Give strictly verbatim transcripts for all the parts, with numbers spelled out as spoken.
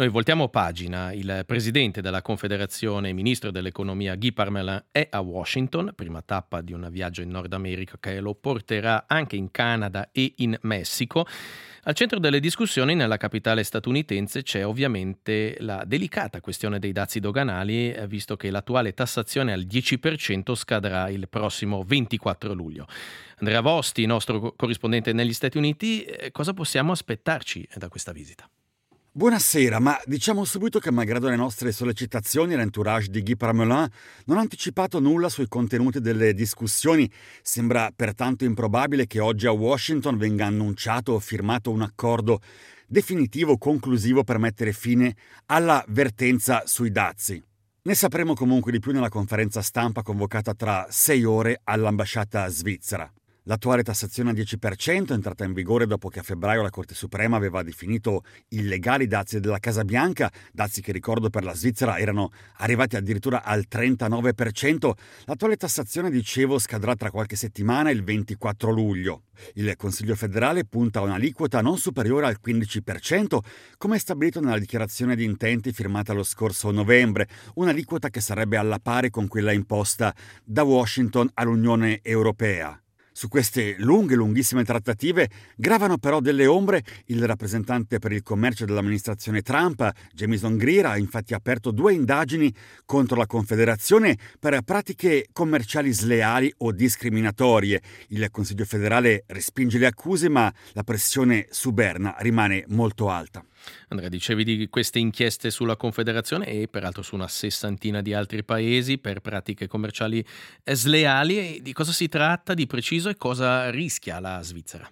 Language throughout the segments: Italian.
Noi voltiamo pagina. Il presidente della Confederazione e ministro dell'economia Guy Parmelin è a Washington, prima tappa di un viaggio in Nord America che lo porterà anche in Canada e in Messico. Al centro delle discussioni nella capitale statunitense c'è ovviamente la delicata questione dei dazi doganali, visto che l'attuale tassazione al dieci per cento scadrà il prossimo ventiquattro luglio. Andrea Vosti, nostro corrispondente negli Stati Uniti, cosa possiamo aspettarci da questa visita? Buonasera, ma diciamo subito che malgrado le nostre sollecitazioni l'entourage di Guy Parmelin non ha anticipato nulla sui contenuti delle discussioni. Sembra pertanto improbabile che oggi a Washington venga annunciato o firmato un accordo definitivo, conclusivo per mettere fine alla vertenza sui dazi. Ne sapremo comunque di più nella conferenza stampa convocata tra sei ore all'ambasciata svizzera. L'attuale tassazione al dieci per cento è entrata in vigore dopo che a febbraio la Corte Suprema aveva definito illegali i dazi della Casa Bianca, dazi che ricordo per la Svizzera erano arrivati addirittura al trentanove per cento. L'attuale tassazione, dicevo, scadrà tra qualche settimana, il ventiquattro luglio. Il Consiglio federale punta a un'aliquota non superiore al quindici per cento, come stabilito nella dichiarazione di intenti firmata lo scorso novembre, un'aliquota che sarebbe alla pari con quella imposta da Washington all'Unione Europea. Su queste lunghe, lunghissime trattative gravano però delle ombre. Il rappresentante per il commercio dell'amministrazione Trump, Jamieson Greer, ha infatti aperto due indagini contro la Confederazione per pratiche commerciali sleali o discriminatorie. Il Consiglio federale respinge le accuse, ma la pressione su Berna rimane molto alta. Andrea, dicevi di queste inchieste sulla Confederazione e peraltro su una sessantina di altri paesi per pratiche commerciali sleali. E di cosa si tratta di preciso e cosa rischia la Svizzera?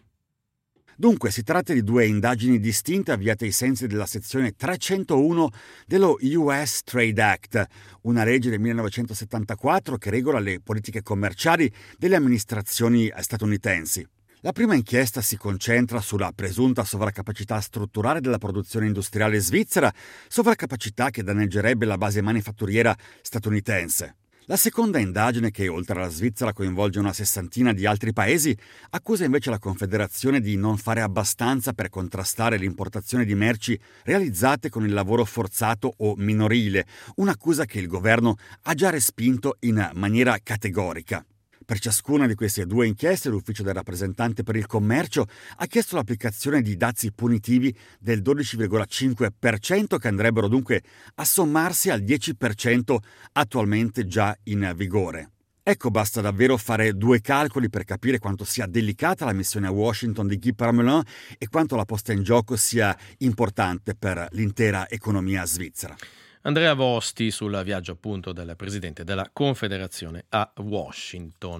Dunque, si tratta di due indagini distinte avviate ai sensi della sezione trecentouno dello U S Trade Act, una legge del millenovecentosettantaquattro che regola le politiche commerciali delle amministrazioni statunitensi. La prima inchiesta si concentra sulla presunta sovraccapacità strutturale della produzione industriale svizzera, sovraccapacità che danneggerebbe la base manifatturiera statunitense. La seconda indagine, che oltre alla Svizzera coinvolge una sessantina di altri paesi, accusa invece la Confederazione di non fare abbastanza per contrastare l'importazione di merci realizzate con il lavoro forzato o minorile, un'accusa che il governo ha già respinto in maniera categorica. Per ciascuna di queste due inchieste l'ufficio del rappresentante per il commercio ha chiesto l'applicazione di dazi punitivi del dodici virgola cinque per cento che andrebbero dunque a sommarsi al dieci per cento attualmente già in vigore. Ecco, basta davvero fare due calcoli per capire quanto sia delicata la missione a Washington di Guy Parmelin e quanto la posta in gioco sia importante per l'intera economia svizzera. Andrea Vosti sul viaggio appunto del presidente della Confederazione a Washington.